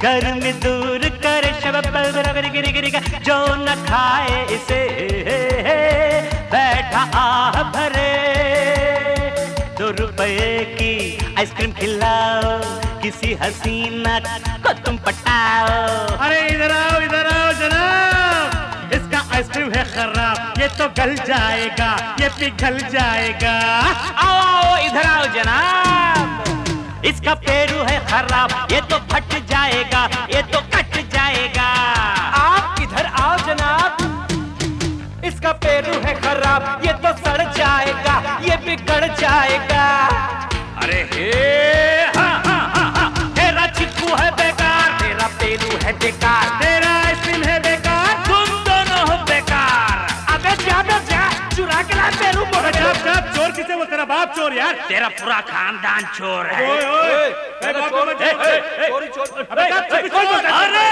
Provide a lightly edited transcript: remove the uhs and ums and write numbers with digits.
गर्मी दूर करे जो न खाए इसे, बैठा आह भरे 2 रुपए की आइसक्रीम खिलाओ, किसी हसीना को तुम पटाओ। अरे इधर आओ जनाब, इसका आइसक्रीम है खराब, ये तो गल जाएगा, ये पिघल जाएगा। आओ इधर आओ जनाब, इसका पेरू है खराब, ये तो फट जाएगा, ये तो कट जाएगा। आप इधर आओ जनाब, इसका पेरू है खराब, ये तो सड़ जाएगा, ये बिगड़ जाएगा। अरे हे तेरा चिक्कू है बेकार, तेरा पेरू है बेकार, तेरा आइसक्रीम है बेकार, तुम दोनों हो बेकार। अबे जा चुरा के ला पेरू। चोर किसे? वो तेरा बाप चोर यार, तेरा पूरा खानदान चोर है। ओए, चोरी। अरे